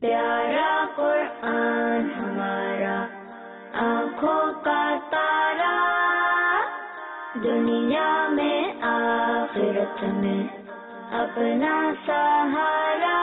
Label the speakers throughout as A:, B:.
A: پیارا قرآن ہمارا آنکھوں کا تارا، دنیا میں آخرت میں اپنا سہارا۔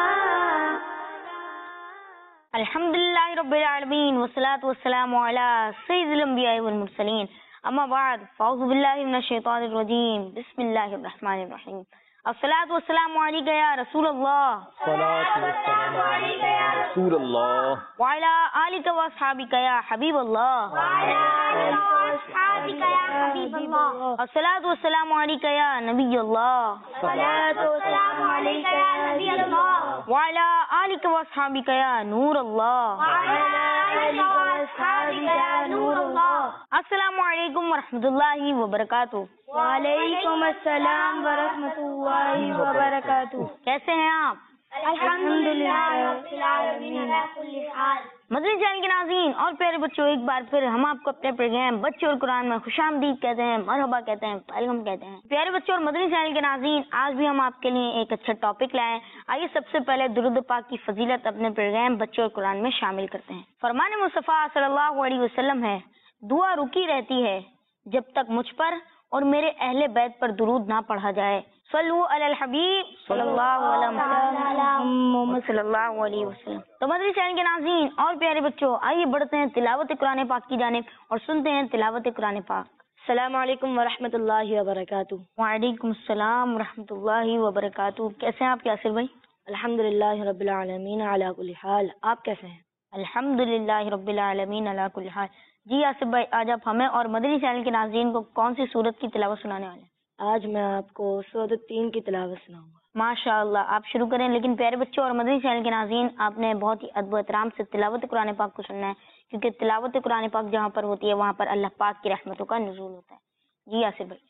B: الحمدللہ رب العالمین والصلاة والسلام علی سید الانبیاء والمرسلین، اما بعد فاعوذ باللہ من الشیطان الرجیم، بسم اللہ الرحمن الرحیم۔ الصلاۃ والسلام علیک یا رسول اللہ،
C: صلاۃ والسلام علیک یا رسول اللہ،
B: وعلی آلک واصحابک یا حبیب اللہ،
C: وعلی آلک واصحابک یا حبیب اللہ،
B: الصلاۃ والسلام علیک یا نبی اللہ،
C: صلاۃ والسلام علیک یا نبی اللہ،
B: وعلی آلک واصحابک یا نور اللہ،
C: وعلی آلک واصحابک یا نور اللہ۔
B: السلام علیکم ورحمۃ اللہ وبرکاتہ۔
C: وعلیکم السلام ورحمۃ اللہ وبرکاتہ۔
B: کیسے ہیں آپ؟
C: الحمدللہ رب العالمین علی کل حال۔
B: مدنی چینل کے ناظرین اور پیارے بچوں، ایک بار پھر ہم آپ کو اپنے پروگرام بچے اور قرآن میں خوش آمدید کہتے ہیں، مرحبا کہتے ہیں، ویلکم کہتے ہیں۔ پیارے بچوں اور مدنی چینل کے ناظرین، آج بھی ہم آپ کے لیے ایک اچھا ٹاپک لائے۔ آئیے سب سے پہلے درود پاک کی فضیلت اپنے پروگرام بچے اور قرآن میں شامل کرتے ہیں۔ فرمان مصطفیٰ صلی اللہ علیہ وسلم ہے، دعا رکی رہتی ہے جب تک مجھ پر اور میرے اہل بیت پر درود نہ پڑھا جائے۔ صلو علی الحبیب صلی اللہ علیہ محمد صلی اللہ علیہ وسلم۔ تو مدنی چینل کے ناظرین اور پیارے بچوں، آئیے بڑھتے ہیں تلاوت قرآن پاک کی جانب اور سنتے ہیں تلاوت قرآن پاک۔
D: السلام علیکم ورحمۃ اللہ وبرکاتہ۔
B: وعلیکم السلام ورحمۃ اللہ وبرکاتہ۔ کیسے ہیں آپ یاسر بھائی؟
D: الحمدللہ رب العالمین علی کل حال۔ آپ کیسے ہیں؟
B: الحمدللہ رب العالمین علی کل حال۔ جی یاسر بھائی، آج آپ ہمیں اور مدنی چینل کے ناظرین کو کون سی سورت کی تلاوت سنانے والے ہیں؟
D: آج میں آپ کو سورۃ التین کی تلاوت سناؤں گا۔
B: ماشاء اللہ، آپ شروع کریں، لیکن پیارے بچوں اور مدنی چینل کے ناظرین، آپ نے بہت ہی ادب و احترام سے تلاوت قرآن پاک کو سننا ہے، کیونکہ تلاوت قرآن پاک جہاں پر ہوتی ہے وہاں پر اللہ پاک کی رحمتوں کا نزول ہوتا ہے۔ جی یاسر بھائی۔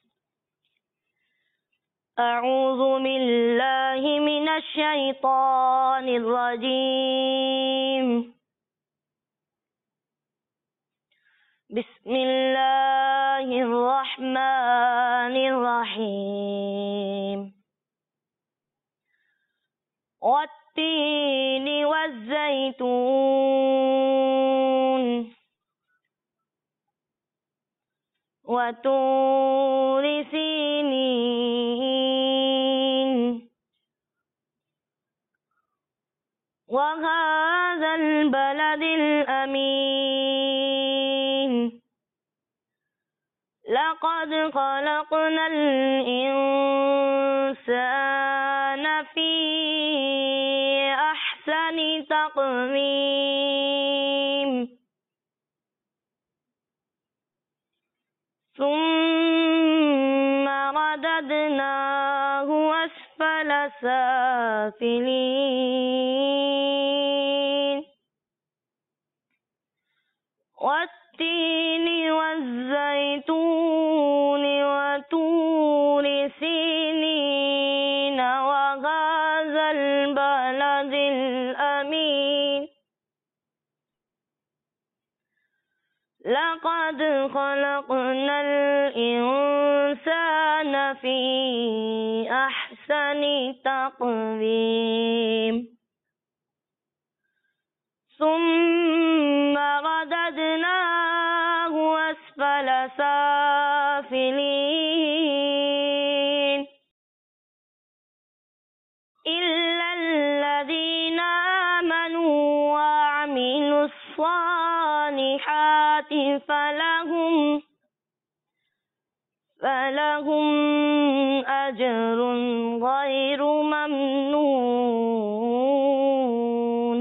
D: اعوذ باللہ من الشیطان الرجیم، بسم اللہ الرحمن الرحیم، والتین والزیتون وطور سینین وهذا البلد الأمين لقد خلقنا الإنسان في أحسن تقويم ثم رددناه أسفل سافلين والتين والزيتون وطور سينين وهذا البلد الأمين لقد خلقنا الإنسان في أحسن تقويم ثم رددناه أسفل سافلين إلا الذين آمنوا وعملوا الصالحات فلهم أجر غير ممنون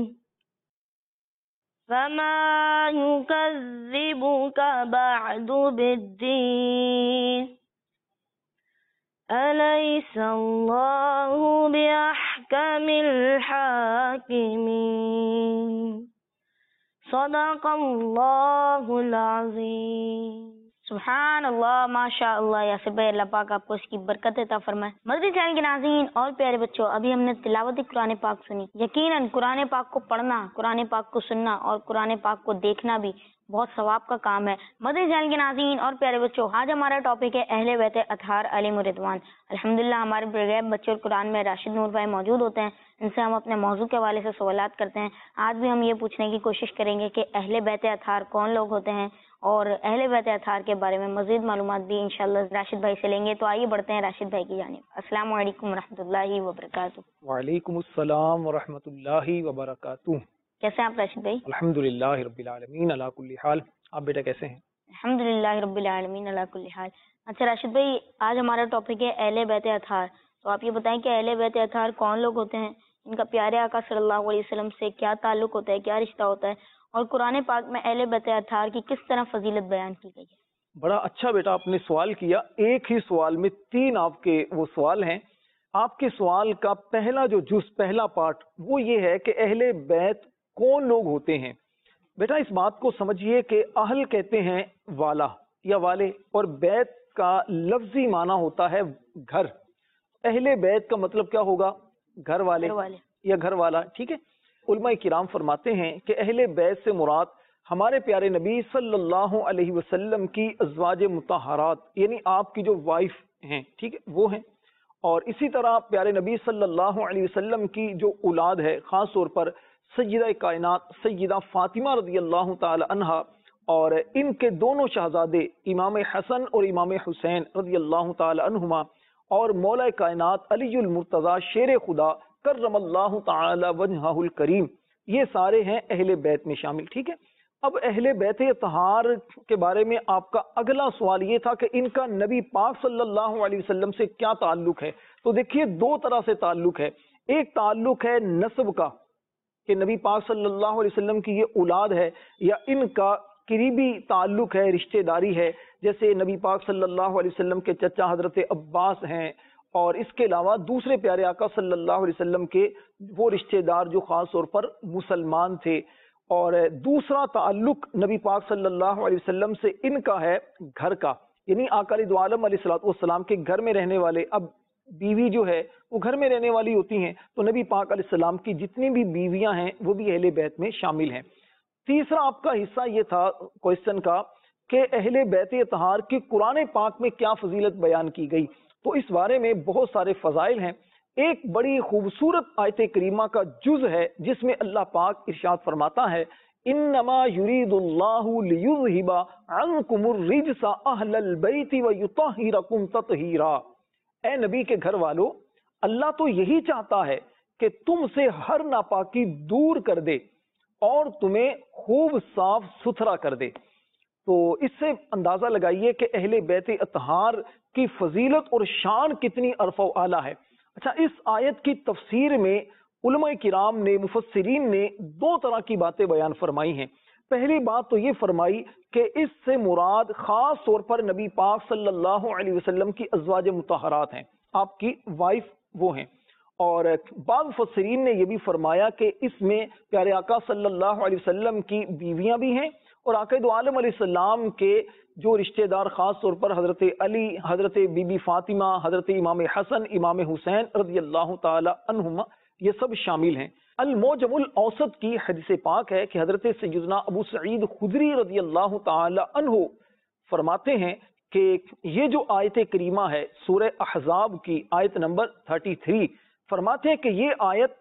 D: فما يكذبك بعد بالدين أليس الله بأحكم الحاكمين صدق اللہ العظیم۔
B: सुभान अल्लाह, माशा अल्लाह। यासिर भाई, अल्लाह पाक आपको इसकी बरकत अता फरमाए। मदनी चैनल के नाज़रीन और प्यारे बच्चों, अभी हमने तिलावत कुरान पाक सुनी। यकीनन कुरान पाक को पढ़ना, कुरान पाक को सुनना और कुरान पाक को देखना भी बहुत सवाब का काम है। मदनी चैनल के नाज़रीन और प्यारे बच्चों, आज हमारा टॉपिक है अहले बैत अतहार अलैहिम रिदवान। अल्हम्दुलिल्लाह हमारे प्रोग्राम बच्चे और कुरान में राशिद नूर भाई मौजूद होते हैं। इनसे हम अपने मौजू के हवाले से सवालात करते हैं। आज भी हम ये पूछने की कोशिश करेंगे कि अहले बैत अतहार कौन लोग होते हैं और अहले बैत अतहार के बारे में मज़ीद मालूमात भी इंशाअल्लाह राशिद भाई से लेंगे। तो आइए बढ़ते हैं राशिद भाई की जानिब। अस्सलामु अलैकुम वरहमतुल्लाहि वबरकातुहू।
E: वालेकुम अस्सलाम वरहमतुल्लाहि वबरकातुहू।
B: कैसे हैं आप राशिद भाई?
E: अल्हम्दुलिल्लाह रब्बिल आलमीन अला कुल्ली हाल। आप बेटा कैसे हैं?
B: अल्हम्दुलिल्लाह रब्बिल आलमीन अला कुल्ली हाल। अच्छा राशिद भाई, आज हमारा टॉपिक है अहले बैत अतहार। तो आप ये बताएं कि अहले बैत अतहार कौन लोग होते हैं, इनका प्यारे आका सल्लल्लाहु अलैहि वसल्लम से क्या ताल्लुक होता है, क्या रिश्ता होता है, और कुरान पाक में अहले बैत अतहार की किस तरह फजीलत बयान की गई है।
E: बड़ा अच्छा बेटा आपने सवाल किया। एक ही सवाल में तीन आपके वो सवाल हैं। आपके सवाल का पहला जो जुज, पहला पार्ट वो ये है कि अहले बैत कौन लोग होते हैं। बेटा इस बात को समझिए कि अहल कहते हैं वाला या वाले, और बैत का लफ्जी माना होता है घर। अहले बैत का मतलब क्या होगा? घर वाले या घर वाला। ठीक है। उलमा किराम फरमाते हैं कि अहले बैत से मुराद हमारे प्यारे नबी सल्लल्लाहु अलैहि वसल्लम की अज़वाज मुतहरात, यानी आपकी जो वाइफ हैं, ठीक है, वो हैं। और इसी तरह प्यारे नबी सल्लल्लाहु अलैहि वसल्लम की जो औलाद है, खास तौर पर सय्यदा कायनात सय्यदा फातिमा रज़ियल्लाहु ताला अन्हा, और इनके दोनों शहजादे इमाम हसन और इमाम हुसैन रज़ियल्लाहु ताला अन्हुमा, और मौला कायनात अलीयुल मुर्तज़ा शेर खुदा कर्रमल्लाहु ताला वजहुल करीम, ये सारे हैं अहले बैत में शामिल। ठीक है। अब अहले बैत अतहार के बारे में आपका अगला सवाल ये था कि इनका नबी पाक सल्लल्लाहु अलैहि वसल्लम से क्या ताल्लुक है। तो देखिए दो तरह से ताल्लुक है। एक ताल्लुक है नस्ब का, कि नबी पाक सल्लल्लाहु अलैहि वसल्लम की ये औलाद है या इनका करीबी ताल्लुक है, रिश्तेदारी है। जैसे नबी पाक सल्लल्लाहु अलैहि वसल्लम के चचा हजरत अब्बास हैं, और इसके अलावा दूसरे प्यारे आका सल्लल्लाहु अलैहि वसल्लम के वो रिश्तेदार जो खास तौर पर मुसलमान थे। और दूसरा ताल्लुक नबी पाक सल्लल्लाहु अलैहि वसल्लम से इनका है घर का, यानी आका दो आलम अलैहिस्सलातु वस्सलाम के घर में रहने वाले। अब बीवी जो है वो घर में रहने वाली होती हैं, तो नबी पाक अलैहिस्सलाम की जितनी भी बीवियां हैं वो भी अहले बैत में शामिल हैं। तीसरा आपका हिस्सा ये था क्वेश्चन का कि अहले बैत अतहार की कुरान पाक में क्या फजीलत बयान की गई। तो इस बारे में बहुत सारे फजाइल हैं। एक बड़ी खूबसूरत आयत करीमा का जुज है जिसमें अल्लाह पाक इरशाद फरमाता है, इन्नमा युरीदुल्लाहु लियुज़हिबा अन्कुमुर रिजसा अहलल बैति व युतहिरकुम ततहीरा। ए नबी के घर वालों, अल्लाह तो यही चाहता है कि तुमसे हर नापाकी दूर कर दे और तुम्हें खूब साफ सुथरा कर दे। तो इससे अंदाजा लगाइए कि अहले बैत अतहार की फजीलत और शान कितनी अरफ़ा आला है। अच्छा, इस आयत की तफसीर में उलमा किराम ने, मुफस्सिरीन ने दो तरह की बातें बयान फरमाई हैं। पहली बात तो ये फरमाई कि इससे मुराद खास तौर पर नबी पाक सल्लल्लाहु अलैहि वसल्लम की अज़वाज मुतहरात हैं, आपकी वाइफ वो हैं। और बाद मुफस्सिरीन ने यह भी फरमाया कि इसमें प्यारे आका सल्लल्लाहु अलैहि वसल्लम की बीवियां भी हैं और आका दो आलम अलैहिस्सलाम के जो रिश्तेदार खास तौर पर हजरत अली, हजरत बीबी फातिमा, हजरत इमाम हसन, इमाम हुसैन रज़ियल्लाहु ताला अन्हुमा, ये सब शामिल हैं। अल मौजमुल औसत की हदीस पाक है कि हजरत सैयदना अबू सईद खुदरी रज़ियल्लाहु ताला अन्हु फरमाते हैं कि ये जो आयत करीमा है सूरह अहज़ाब की आयत नंबर 33, फरमाते हैं कि ये आयत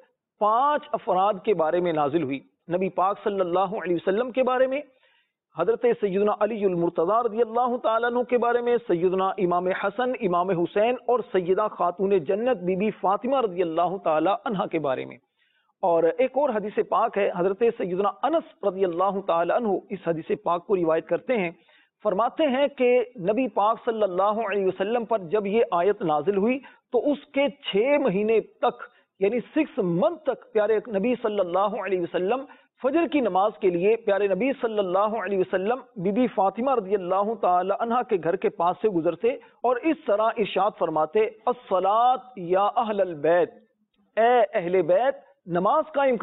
E: 5 अफराद के बारे में नाजिल हुई। नबी पाक सल्लल्लाहु अलैहि वसल्लम के बारे में, हजरत सैयदना अलीयुल मुर्तज़ा रज़ियल्लाहु ताला अन्हु के बारे में, सैयदना इमाम हसन, इमाम हुसैन और सैयदा खातून जन्नत बीबी फातिमा रज़ियल्लाहु ताला अन्हा के बारे में। और एक और हदीस पाक है, हजरत सैयदना अनस रज़ियल्लाहु ताला अन्हु इस हदीस पाक को रिवायत करते हैं। फरमाते हैं कि नबी पाक सल्लल्लाहु अलैहि वसल्लम पर जब ये आयत नाजिल हुई तो उसके 6 महीने तक, यानी 6 मंथ तक प्यारे नबी सल्लल्लाहु अलैहि वसल्लम फजर की नमाज के लिए प्यारे नबी सल्लल्लाहु अलैहि वसल्लम बीबी फातिमा रज़ियल्लाहु ताला अन्हा के घर के पास से गुजरते और इस तरह इरशाद फरमाते, अस्सलात या अहलल बैत, ए अहले बैत नमाज कायम करो।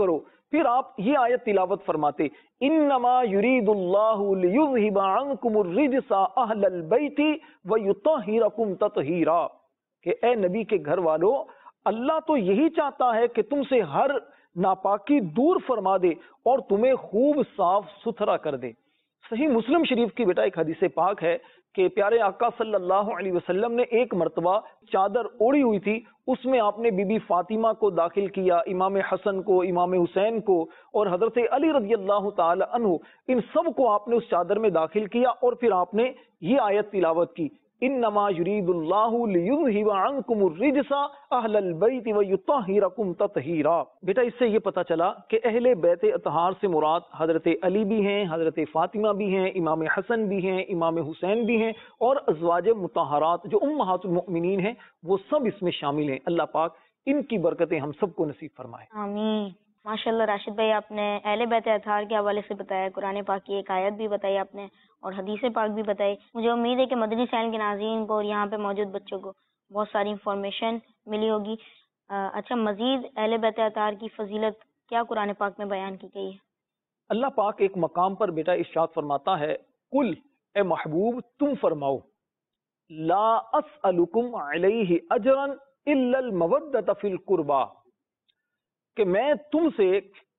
E: پھر آپ یہ آیت تلاوت فرماتے انما یریداللہ لیذھب عنکم الرجس اہل البیت ویطہرکم تطہیرا، کہ اے نبی کے گھر والو، اللہ تو یہی چاہتا ہے کہ تم سے ہر ناپاکی دور فرما دے اور تمہیں خوب صاف ستھرا کر دے۔ صحیح مسلم شریف کی بیٹا ایک حدیث پاک ہے کہ پیارے آقا صلی اللہ علیہ وسلم نے ایک مرتبہ چادر اوڑی ہوئی تھی، اس میں آپ نے بی بی فاطمہ کو داخل کیا، امام حسن کو، امام حسین کو اور حضرت علی رضی اللہ تعالی عنہ، ان سب کو آپ نے اس چادر میں داخل کیا اور پھر آپ نے یہ آیت تلاوت کی انما یرید اللہ لیذھب عنکم الرجس اہل البیت ویطہرکم تطہیرا۔ بیٹا اس سے یہ پتہ چلا کہ اہل بیت اطہار سے مراد حضرت علی بھی ہیں، حضرت فاطمہ بھی ہیں، امام حسن بھی ہیں، امام حسین بھی ہیں، اور ازواج مطہرات جو امہات المؤمنین ہیں وہ سب اس میں شامل ہیں۔ اللہ پاک ان کی برکتیں ہم سب کو نصیب فرمائے،
B: آمین۔ ماشاء اللہ راشد بھائی، آپ نے اہل بیت اطہار کے حوالے سے بتایا، قرآن پاک کی ایک آیت بھی بتائی آپ نے اور حدیث پاک بھی بتائی۔ مجھے امید ہے کہ مدنی چینل کے ناظرین کو اور یہاں پہ موجود بچوں کو بہت ساری انفارمیشن ملی ہوگی۔ اچھا، مزید اہل بیت اطہار کی فضیلت کیا قرآن پاک میں بیان کی گئی ہے؟
E: اللہ پاک ایک مقام پر بیٹا ارشاد فرماتا ہے قل، اے محبوب تم فرماؤ، لا اسألکم علیہ اجرا الا المودۃ فی القربى، کہ میں تم سے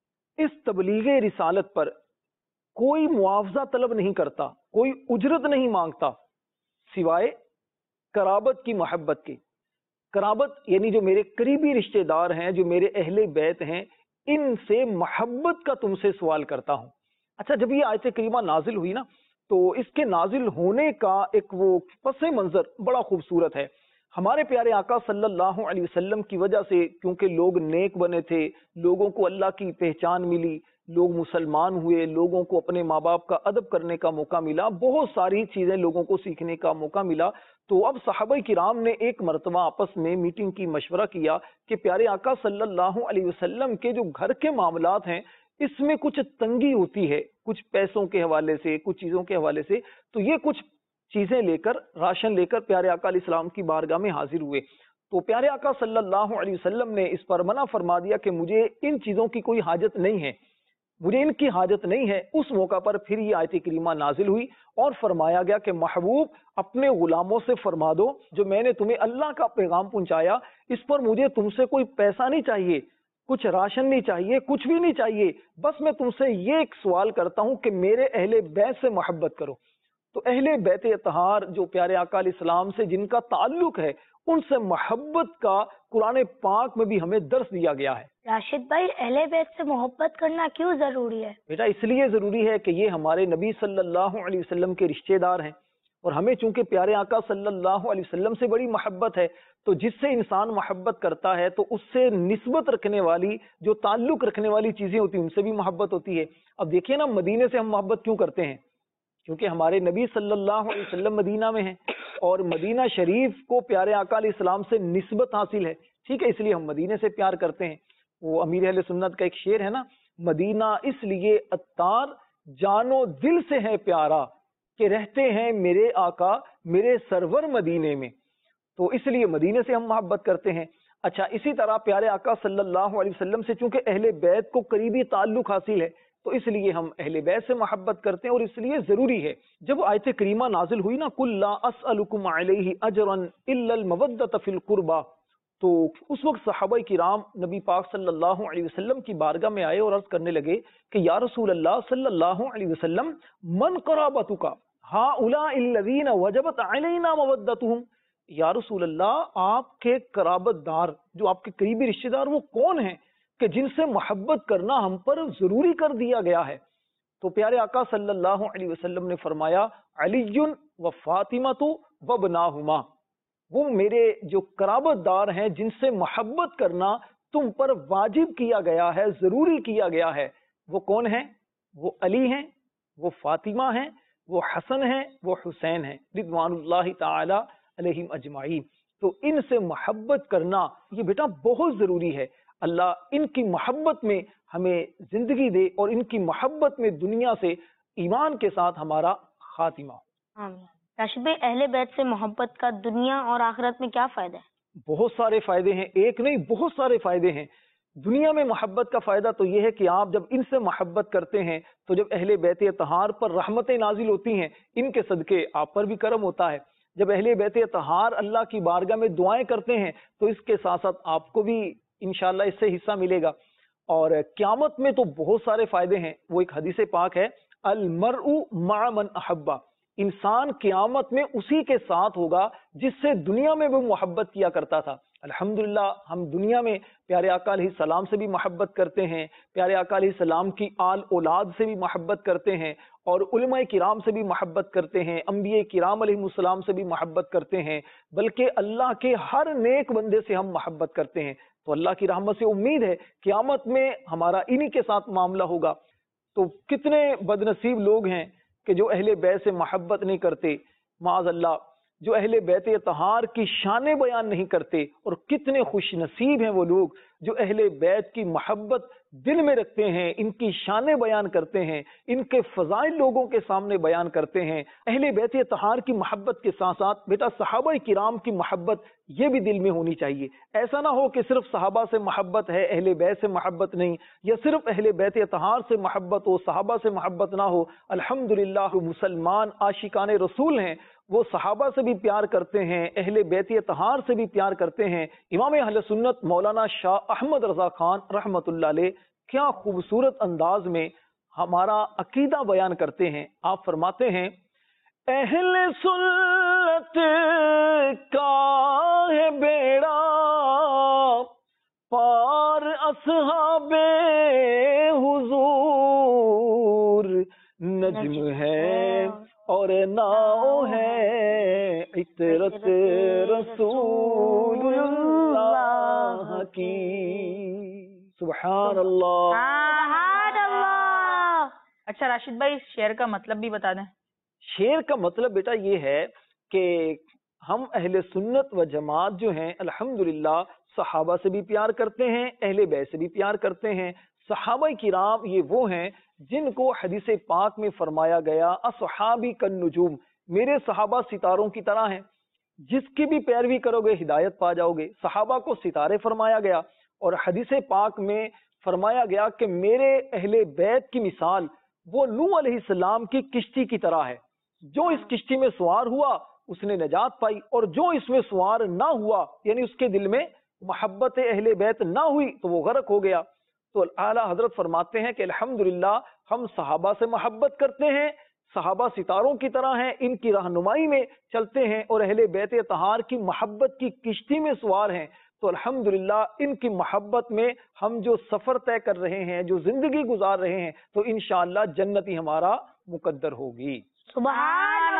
E: اس تبلیغ رسالت پر کوئی معاوضہ طلب نہیں کرتا، کوئی اجرت نہیں مانگتا سوائے قرابت کی محبت کے۔ قرابت یعنی جو میرے قریبی رشتہ دار ہیں، جو میرے اہل بیت ہیں، ان سے محبت کا تم سے سوال کرتا ہوں۔ اچھا، جب یہ آیت کریمہ نازل ہوئی نا تو اس کے نازل ہونے کا ایک وہ پس منظر بڑا خوبصورت ہے۔ ہمارے پیارے آقا صلی اللہ علیہ وسلم کی وجہ سے کیونکہ لوگ نیک بنے تھے، لوگوں کو اللہ کی پہچان ملی، لوگ مسلمان ہوئے، لوگوں کو اپنے ماں باپ کا ادب کرنے کا موقع ملا، بہت ساری چیزیں لوگوں کو سیکھنے کا موقع ملا۔ تو اب صحابہ کرام نے ایک مرتبہ آپس میں میٹنگ کی، مشورہ کیا کہ پیارے آقا صلی اللہ علیہ وسلم کے جو گھر کے معاملات ہیں اس میں کچھ تنگی ہوتی ہے، کچھ پیسوں کے حوالے سے، کچھ چیزوں کے حوالے سے، تو یہ کچھ چیزیں لے کر، راشن لے کر پیارے آقا علیہ السلام کی بارگاہ میں حاضر ہوئے۔ تو پیارے آقا صلی اللہ علیہ وسلم نے اس پر منع فرما دیا کہ مجھے ان چیزوں کی کوئی حاجت نہیں ہے، مجھے ان کی حاجت نہیں ہے۔ اس موقع پر پھر یہ آیت کریمہ نازل ہوئی اور فرمایا گیا کہ محبوب اپنے غلاموں سے فرما دو، جو میں نے تمہیں اللہ کا پیغام پہنچایا اس پر مجھے تم سے کوئی پیسہ نہیں چاہیے، کچھ راشن نہیں چاہیے، کچھ بھی نہیں چاہیے، بس میں تم سے یہ ایک سوال کرتا ہوں کہ میرے اہل بیت سے محبت کرو۔ تو اہل بیت اطہار جو پیارے آقا علیہ السلام سے جن کا تعلق ہے، ان سے محبت کا قرآن پاک میں بھی ہمیں درس دیا گیا ہے۔
C: راشد بھائی، اہل بیت سے محبت کرنا کیوں ضروری ہے؟
E: بیٹا اس لیے ضروری ہے کہ یہ ہمارے نبی صلی اللہ علیہ وسلم کے رشتہ دار ہیں، اور ہمیں چونکہ پیارے آقا صلی اللہ علیہ وسلم سے بڑی محبت ہے، تو جس سے انسان محبت کرتا ہے تو اس سے نسبت رکھنے والی، جو تعلق رکھنے والی چیزیں ہوتی ہیں ان سے بھی محبت ہوتی ہے۔ اب دیکھیے نا، مدینے سے ہم محبت کیوں کرتے ہیں؟ کیونکہ ہمارے نبی صلی اللہ علیہ وسلم مدینہ میں ہیں، اور مدینہ شریف کو پیارے آقا علیہ السلام سے نسبت حاصل ہے، ٹھیک ہے، اس لیے ہم مدینے سے پیار کرتے ہیں۔ وہ امیر اہل سنت کا ایک شعر ہے نا، مدینہ اس لیے عطار جانو دل سے ہے پیارا، کہ رہتے ہیں میرے آقا میرے سرور مدینے میں، تو اس لیے مدینے سے ہم محبت کرتے ہیں۔ اچھا، اسی طرح پیارے آقا صلی اللہ علیہ وسلم سے چونکہ اہل بیت کو قریبی تعلق حاصل ہے تو اس لیے ہم اہل بیت سے محبت کرتے ہیں، اور اس لیے ضروری ہے۔ جب آیت کریمہ نازل ہوئی نا، قل لا اسألکم علیہ اجرا الا المودۃ فی القربى، تو اس وقت صحابہ کرام نبی پاک صلی اللہ علیہ وسلم کی بارگاہ میں آئے اور عرض کرنے لگے کہ یا رسول اللہ صلی اللہ علیہ وسلم، من قرابتک ہؤلاء الذین وجبت علینا مودتهم، یا رسول اللہ آپ کے قرابت دار، جو آپ کے قریبی رشتہ دار، وہ کون ہیں کہ جن سے محبت کرنا ہم پر ضروری کر دیا گیا ہے؟ تو پیارے آقا صلی اللہ علیہ وسلم نے فرمایا علی و فاطمۃ و ابناہما، وہ میرے جو قرابت دار ہیں جن سے محبت کرنا تم پر واجب کیا گیا ہے، ضروری کیا گیا ہے، وہ کون ہیں؟ وہ علی ہیں، وہ فاطمہ ہیں، وہ حسن ہیں، وہ حسین ہیں، رضوان اللہ تعالی علیہم اجمعین۔ تو ان سے محبت کرنا یہ بیٹا بہت ضروری ہے۔ اللہ ان کی محبت میں ہمیں زندگی دے، اور ان کی محبت میں دنیا سے ایمان کے ساتھ ہمارا خاتمہ ہو۔
B: آمین۔ راشد بھائی، اہل بیت سے محبت کا دنیا اور آخرت میں کیا فائدہ ہے؟
E: بہت سارے فائدے ہیں، ایک نہیں بہت سارے فائدے ہیں۔ دنیا میں محبت کا فائدہ تو یہ ہے کہ آپ جب ان سے محبت کرتے ہیں تو جب اہل بیت اطہار پر رحمتیں نازل ہوتی ہیں، ان کے صدقے آپ پر بھی کرم ہوتا ہے۔ جب اہل بیت اطہار اللہ کی بارگاہ میں دعائیں کرتے ہیں تو اس کے ساتھ ساتھ آپ کو بھی انشاءاللہ اس سے حصہ ملے گا۔ اور قیامت میں تو بہت سارے فائدے ہیں، وہ ایک حدیث پاک ہے، المرء مع من احبہ، انسان قیامت میں اسی کے ساتھ ہوگا جس سے دنیا میں وہ محبت کیا کرتا تھا۔ الحمدللہ ہم دنیا میں پیارے آقا علیہ السلام سے بھی محبت کرتے ہیں، پیارے آقا علیہ السلام کی آل اولاد سے بھی محبت کرتے ہیں، اور علماء کرام سے بھی محبت کرتے ہیں، انبیاء کرام علیہ السلام سے بھی محبت کرتے ہیں، بلکہ اللہ کے ہر نیک بندے سے ہم محبت کرتے ہیں۔ تو اللہ کی رحمت سے امید ہے قیامت میں ہمارا انہی کے ساتھ معاملہ ہوگا۔ تو کتنے بد نصیب لوگ ہیں کہ جو اہل بیت سے محبت نہیں کرتے، معاذ اللہ، جو اہل بیت اطہار کی شان بیان نہیں کرتے، اور کتنے خوش نصیب ہیں وہ لوگ جو اہل بیت کی محبت دل میں رکھتے ہیں، ان کی شان بیان کرتے ہیں، ان کے فضائل لوگوں کے سامنے بیان کرتے ہیں۔ اہل بیت اطہار کی محبت کے ساتھ ساتھ بیٹا صحابہ کرام کی محبت یہ بھی دل میں ہونی چاہیے۔ ایسا نہ ہو کہ صرف صحابہ سے محبت ہے، اہل بیت سے محبت نہیں، یا صرف اہل بیت اطہار سے محبت ہو، صحابہ سے محبت نہ ہو۔ الحمدللہ مسلمان عاشقان رسول ہیں، وہ صحابہ سے بھی پیار کرتے ہیں، اہل بیت اطہار سے بھی پیار کرتے ہیں۔ امام اہل سنت مولانا شاہ احمد رضا خان رحمت اللہ علیہ کیا خوبصورت انداز میں ہمارا عقیدہ بیان کرتے ہیں۔ آپ فرماتے ہیں، اہل سنت کا ہے بیڑا پار اصحاب حضور، نجم ہے اور ناؤ ہے عطرت رسول اللہ کی۔ سبحان اللہ۔
C: اچھا راشد بھائی، اس شعر کا مطلب بھی بتا دیں۔
E: شعر کا مطلب بیٹا یہ ہے کہ ہم اہل سنت و جماعت جو ہیں الحمدللہ صحابہ سے بھی پیار کرتے ہیں، اہل بیت سے بھی پیار کرتے ہیں۔ صحابہ کرام یہ وہ ہیں جن کو حدیث پاک میں فرمایا گیا اصحابی کالنجوم، میرے صحابہ ستاروں کی طرح ہیں، جس کی بھی پیروی کرو گے ہدایت پا جاؤ گے۔ صحابہ کو ستارے فرمایا گیا، اور حدیث پاک میں فرمایا گیا کہ میرے اہل بیت کی مثال وہ نوح علیہ السلام کی کشتی کی طرح ہے، جو اس کشتی میں سوار ہوا اس نے نجات پائی، اور جو اس میں سوار نہ ہوا یعنی اس کے دل میں محبت اہل بیت نہ ہوئی تو وہ غرق ہو گیا۔ تو اعلیٰ حضرت فرماتے ہیں کہ الحمدللہ ہم صحابہ سے محبت کرتے ہیں، صحابہ ستاروں کی طرح ہیں، ان کی رہنمائی میں چلتے ہیں، اور اہل بیت اطہار کی محبت کی کشتی میں سوار ہیں۔ تو الحمدللہ ان کی محبت میں ہم جو سفر طے کر رہے ہیں، جو زندگی گزار رہے ہیں، تو انشاءاللہ جنتی ہمارا مقدر ہوگی۔
B: سبحان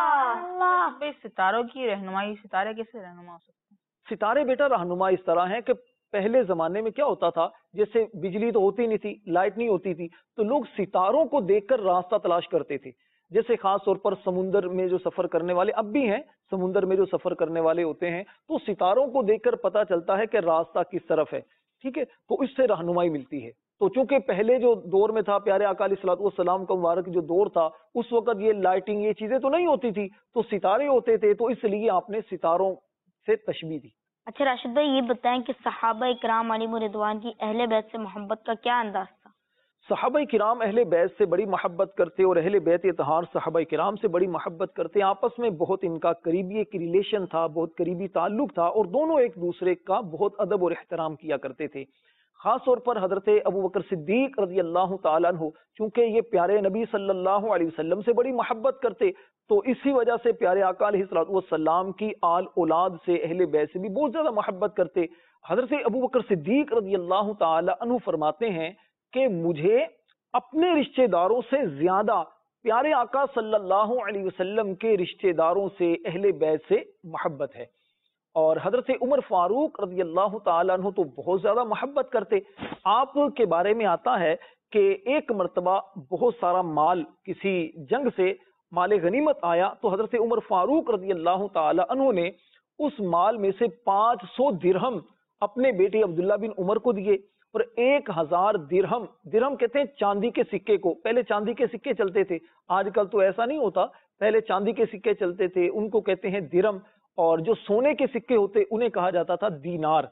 B: اللہ۔
C: ستاروں کی رہنمائی، ستارے کیسے رہنما ہو سکتے ہیں؟
E: ستارے بیٹا رہنما اس طرح ہیں کہ پہلے زمانے میں کیا ہوتا تھا، جیسے بجلی تو ہوتی نہیں تھی، لائٹ نہیں ہوتی تھی، تو لوگ ستاروں کو دیکھ کر راستہ تلاش کرتے تھے۔ جیسے خاص طور پر سمندر میں جو سفر کرنے والے اب بھی ہیں، سمندر میں جو سفر کرنے والے ہوتے ہیں تو ستاروں کو دیکھ کر پتہ چلتا ہے کہ راستہ کس طرف ہے، ٹھیک ہے، تو اس سے رہنمائی ملتی ہے۔ تو چونکہ پہلے جو دور میں تھا، پیارے آقا علیہ الصلوۃ والسلام کا مبارک جو دور تھا، اس وقت یہ لائٹنگ یہ چیزیں تو نہیں ہوتی تھی، تو ستارے ہوتے تھے، تو اس لیے آپ نے ستاروں سے تشبیہ دی۔
B: اچھا راشد بھائی یہ بتائیں کہ صحابہ کرام علیہم رضوان کی اہل بیت سے محبت کا کیا انداز تھا؟
E: صحابہ کرام اہل بیت سے بڑی محبت کرتے، اور اہل بیت اطہار صحابہ کرام سے بڑی محبت کرتے، آپس میں بہت ان کا قریبی ایک ریلیشن تھا، بہت قریبی تعلق تھا، اور دونوں ایک دوسرے کا بہت ادب اور احترام کیا کرتے تھے۔ خاص طور پر حضرت ابو بکر صدیق رضی اللہ تعالیٰ عنہ، چونکہ یہ پیارے نبی صلی اللہ علیہ وسلم سے بڑی محبت کرتے، تو اسی وجہ سے پیارے آقا علیہ الصلوۃ والسلام کی آل اولاد سے، اہل بیت سے بھی بہت زیادہ محبت کرتے۔ حضرت ابو بکر صدیق رضی اللہ تعالیٰ عنہ فرماتے ہیں کہ مجھے اپنے رشتہ داروں سے زیادہ پیارے آقا صلی اللہ علیہ وسلم کے رشتہ داروں سے، اہل بیت سے محبت ہے۔ اور حضرت عمر فاروق رضی اللہ تعالیٰ عنہ تو بہت زیادہ محبت کرتے۔ آپ کے بارے میں آتا ہے کہ ایک مرتبہ بہت سارا مال کسی جنگ سے مال غنیمت آیا، تو حضرت عمر فاروق رضی اللہ تعالیٰ عنہ نے اس مال میں سے 500 درہم اپنے بیٹے عبداللہ بن عمر کو دیے، اور 1000 درہم، درہم کہتے ہیں چاندی کے سکے کو، پہلے چاندی کے سکے چلتے تھے، آج کل تو ایسا نہیں ہوتا، پہلے چاندی کے سکے چلتے تھے، ان کو کہتے ہیں درہم، اور جو سونے کے سکے ہوتے انہیں کہا جاتا تھا دینار۔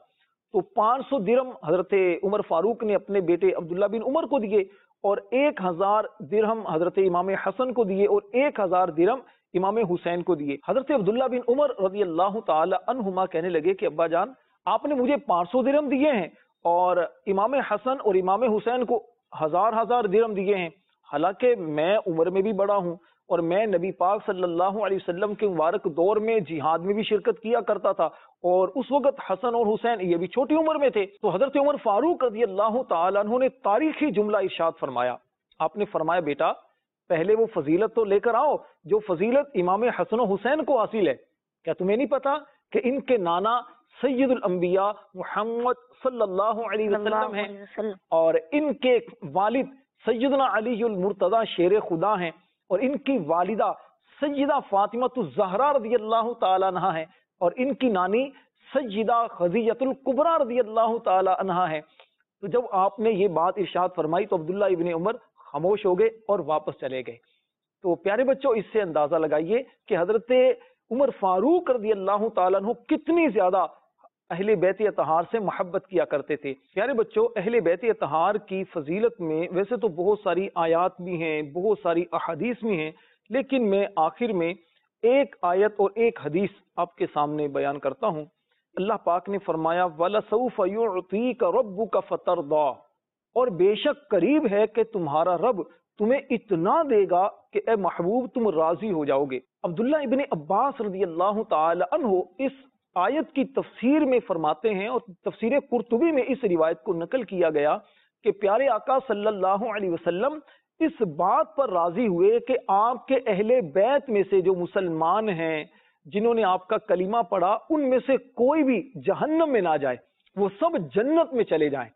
E: تو 500 درہم حضرت عمر فاروق نے اپنے بیٹے عبداللہ بن عمر کو دیے اور 1000 درہم حضرت امام حسن کو دیے اور 1000 درہم امام حسین کو دیے۔ حضرت عبداللہ بن عمر رضی اللہ تعالی عنہما کہنے لگے کہ ابا جان آپ نے مجھے 500 درہم دیے ہیں اور امام حسن اور امام حسین کو 1000 درہم دیے ہیں، حالانکہ میں عمر میں بھی بڑا ہوں اور میں نبی پاک صلی اللہ علیہ وسلم کے مبارک دور میں جہاد میں بھی شرکت کیا کرتا تھا اور اس وقت حسن اور حسین یہ بھی چھوٹی عمر میں تھے۔ تو حضرت عمر فاروق رضی اللہ تعالیٰ عنہ نے تاریخی جملہ ارشاد فرمایا، آپ نے فرمایا بیٹا پہلے وہ فضیلت تو لے کر آؤ جو فضیلت امام حسن و حسین کو حاصل ہے، کیا تمہیں نہیں پتا کہ ان کے نانا سید الانبیاء محمد صلی اللہ علیہ وسلم ہیں اور ان کے والد سیدنا علی المرتضی شیر خدا ہیں اور ان کی والدہ سیدہ فاطمہ الزہرا رضی اللہ تعالیٰ عنہا ہیں اور ان کی نانی سیدہ خدیجہ الکبریٰ رضی اللہ تعالیٰ عنہا ہیں۔ تو جب آپ نے یہ بات ارشاد فرمائی تو عبداللہ ابن عمر خاموش ہو گئے اور واپس چلے گئے۔ تو پیارے بچوں اس سے اندازہ لگائیے کہ حضرت عمر فاروق رضی اللہ تعالیٰ عنہ کتنی زیادہ اہل بیت اطہار سے محبت کیا کرتے تھے۔ پیارے بچوں اہل بیت اطہار کی فضیلت میں ویسے تو بہت ساری آیات بھی ہیں، بہت ساری احادیث بھی ہیں، لیکن میں آخر میں ایک آیت اور ایک حدیث آپ کے سامنے بیان کرتا ہوں۔ اللہ پاک نے فرمایا وَلَسَوْفَ يُعْطِيكَ رَبُّكَ فَتَرْضَىٰ، اور بے شک قریب ہے کہ تمہارا رب تمہیں اتنا دے گا کہ اے محبوب تم راضی ہو جاؤ گے۔ عبداللہ ابن عباس رضی اللہ تعالی عنہ اس آیت کی تفسیر میں فرماتے ہیں اور تفسیر قرطبی میں اس روایت کو نقل کیا گیا کہ پیارے آقا صلی اللہ علیہ وسلم اس بات پر راضی ہوئے کہ آپ کے اہل بیت میں سے جو مسلمان ہیں جنہوں نے آپ کا کلمہ پڑھا ان میں سے کوئی بھی جہنم میں نہ جائے، وہ سب جنت میں چلے جائیں۔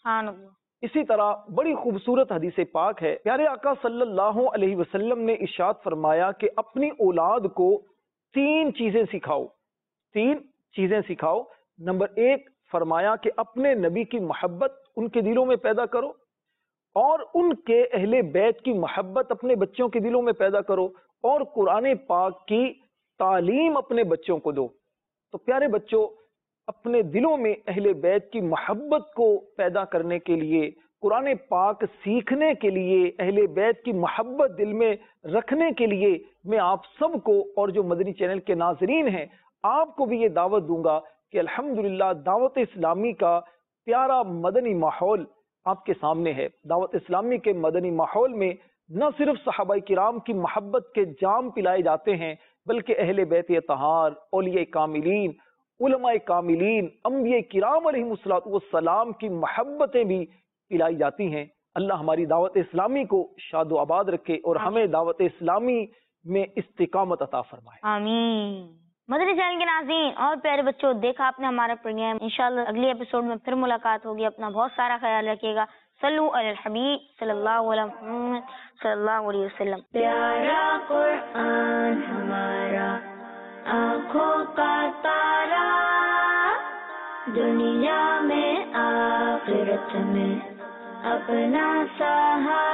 E: اسی طرح بڑی خوبصورت حدیث پاک ہے، پیارے آقا صلی اللہ علیہ وسلم نے ارشاد فرمایا کہ اپنی اولاد کو 3 چیزیں سکھاؤ، 3 چیزیں سکھاؤ۔ نمبر 1 فرمایا کہ اپنے نبی کی محبت ان کے دلوں میں پیدا کرو اور ان کے اہل بیت کی محبت اپنے بچوں کے دلوں میں پیدا کرو اور قرآن پاک کی تعلیم اپنے بچوں کو دو۔ تو پیارے بچوں اپنے دلوں میں اہل بیت کی محبت کو پیدا کرنے کے لیے، قرآن پاک سیکھنے کے لیے، اہل بیت کی محبت دل میں رکھنے کے لیے میں آپ سب کو اور جو مدنی چینل کے ناظرین ہیں آپ کو بھی یہ دعوت دوں گا کہ الحمدللہ دعوت اسلامی کا پیارا مدنی ماحول آپ کے سامنے ہے۔ دعوت اسلامی کے مدنی ماحول میں نہ صرف صحابہ کرام کی محبت کے جام پلائے جاتے ہیں بلکہ اہل بیت اطہار، اولیاء کاملین، علماء کاملین، انبیاء کرام علیہم السلام کی محبتیں بھی پلائی جاتی ہیں۔ اللہ ہماری دعوت اسلامی کو شاد و آباد رکھے اور ہمیں دعوت اسلامی میں استقامت عطا فرمائے،
B: آمین۔ مدنی چینل کے ناظرین اور پیارے بچوں، دیکھا آپ نے ہمارا پروگرام، انشاءاللہ اگلی ایپیسوڈ میں پھر ملاقات ہوگی۔ اپنا بہت سارا خیال رکھیے گا۔ صلو علی الحبیب صلی اللہ علیہ محمد صلی اللہ علیہ وسلم۔
A: پیارا قرآن ہمارا آنکھوں کا تارا، دنیا میں آخرت میں اپنا سہارا۔